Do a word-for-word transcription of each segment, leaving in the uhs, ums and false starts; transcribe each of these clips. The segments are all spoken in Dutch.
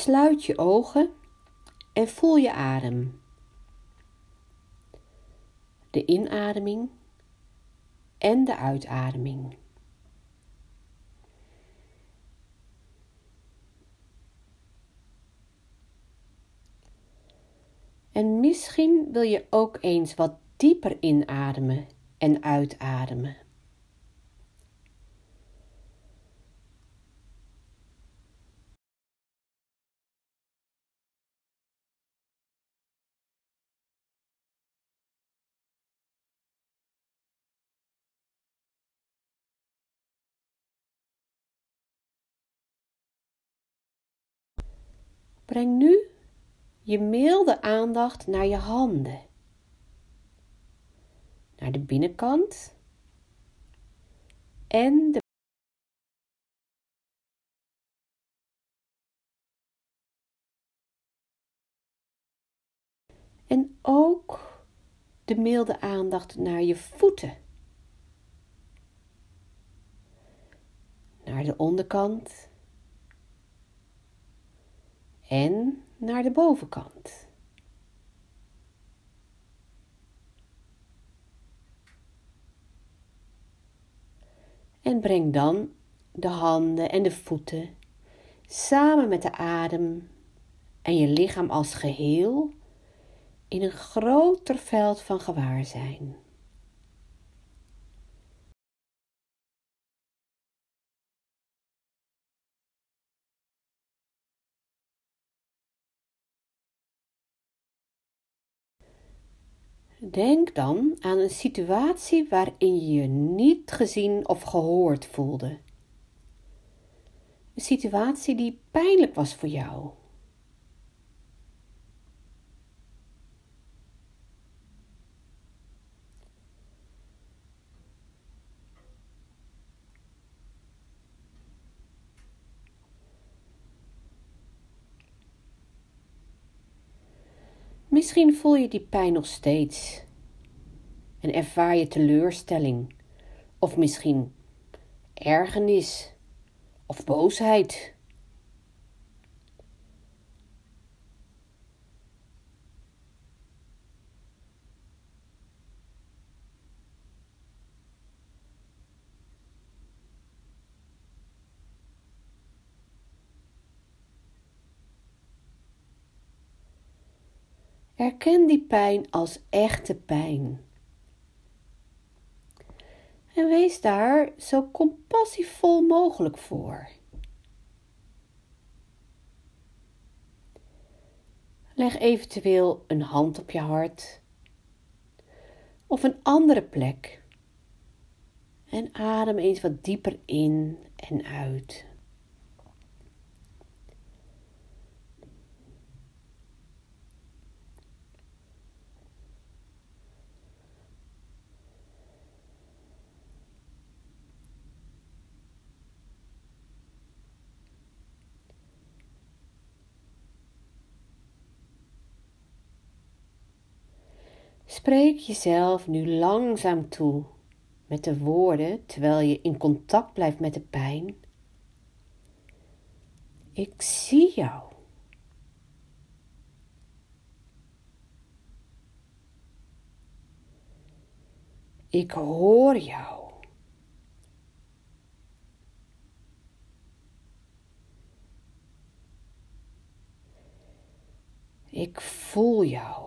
Sluit je ogen en voel je adem. De inademing en de uitademing. En misschien wil je ook eens wat dieper inademen en uitademen. Breng nu je milde aandacht naar je handen. Naar de binnenkant en de en ook de milde aandacht naar je voeten. Naar de onderkant en naar de bovenkant. En breng dan de handen en de voeten samen met de adem en je lichaam als geheel in een groter veld van gewaarzijn. Denk dan aan een situatie waarin je je niet gezien of gehoord voelde. Een situatie die pijnlijk was voor jou. Misschien voel je die pijn nog steeds en ervaar je teleurstelling of misschien ergernis of boosheid. Erken die pijn als echte pijn. En wees daar zo compassievol mogelijk voor. Leg eventueel een hand op je hart of een andere plek en adem eens wat dieper in en uit. Spreek jezelf nu langzaam toe met de woorden terwijl je in contact blijft met de pijn. Ik zie jou. Ik hoor jou. Ik voel jou.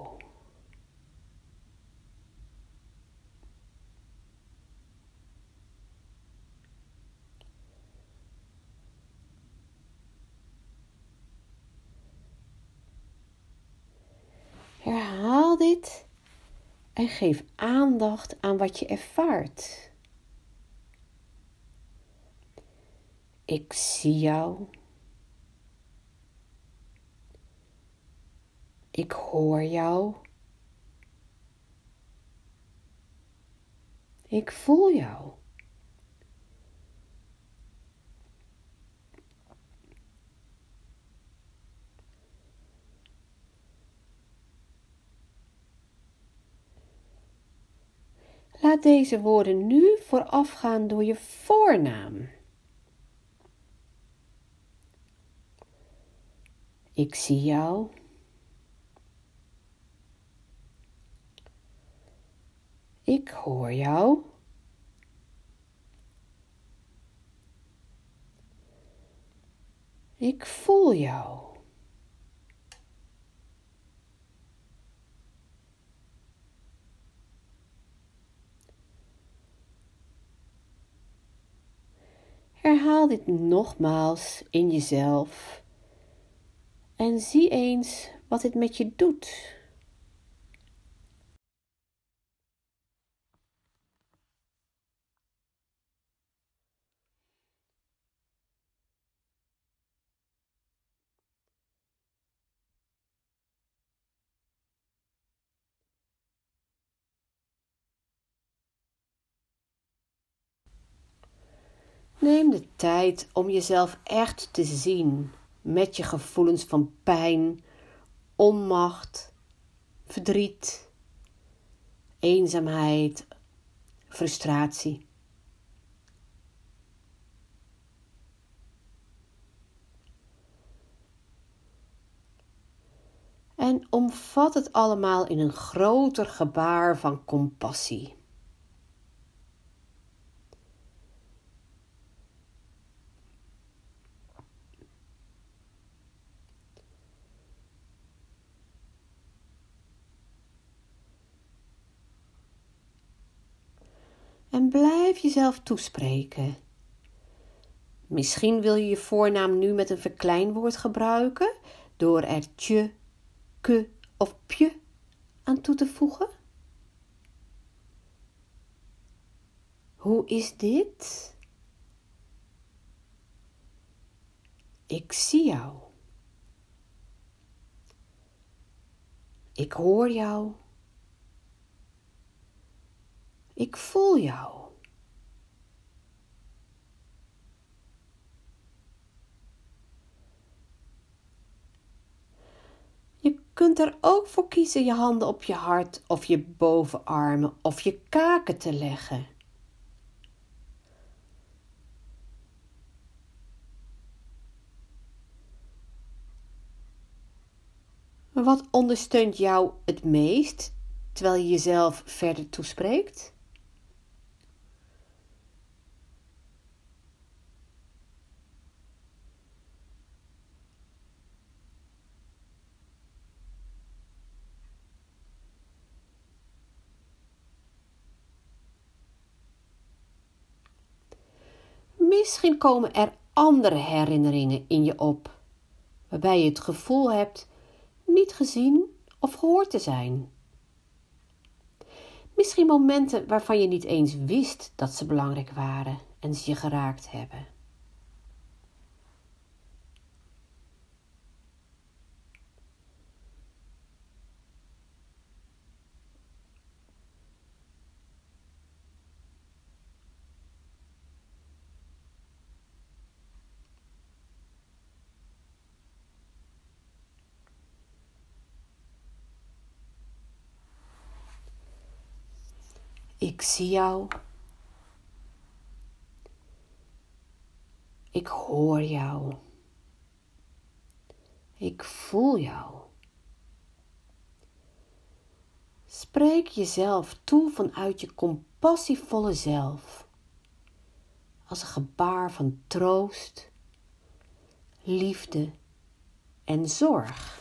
Herhaal dit en geef aandacht aan wat je ervaart. Ik zie jou. Ik hoor jou. Ik voel jou. Laat deze woorden nu voorafgaan door je voornaam. Ik zie jou. Ik hoor jou. Ik voel jou. Herhaal dit nogmaals in jezelf en zie eens wat dit met je doet. Neem de tijd om jezelf echt te zien met je gevoelens van pijn, onmacht, verdriet, eenzaamheid, frustratie. En omvat het allemaal in een groter gebaar van compassie. En blijf jezelf toespreken. Misschien wil je je voornaam nu met een verkleinwoord gebruiken door er tje, ke of pje aan toe te voegen. Hoe is dit? Ik zie jou. Ik hoor jou. Ik voel jou. Je kunt er ook voor kiezen je handen op je hart of je bovenarmen of je kaken te leggen. Maar wat ondersteunt jou het meest terwijl je jezelf verder toespreekt? Misschien komen er andere herinneringen in je op, waarbij je het gevoel hebt niet gezien of gehoord te zijn. Misschien momenten waarvan je niet eens wist dat ze belangrijk waren en ze je geraakt hebben. Ik zie jou. Ik hoor jou. Ik voel jou. Spreek jezelf toe vanuit je compassievolle zelf. Als een gebaar van troost, liefde en zorg.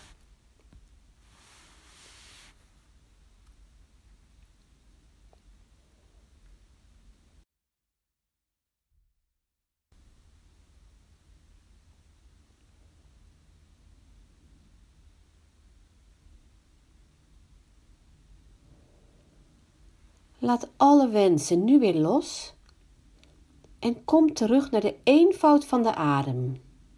Laat alle wensen nu weer los en kom terug naar de eenvoud van de adem.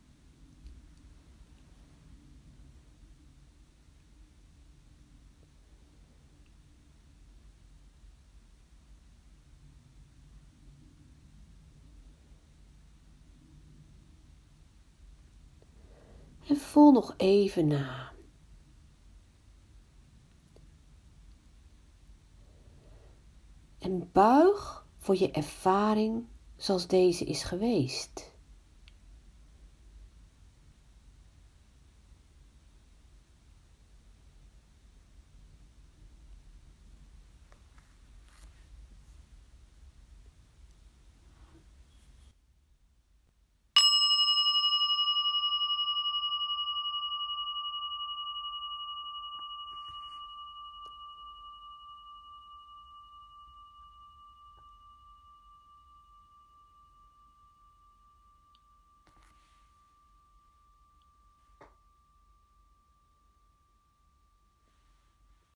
En voel nog even na. En buig voor je ervaring zoals deze is geweest.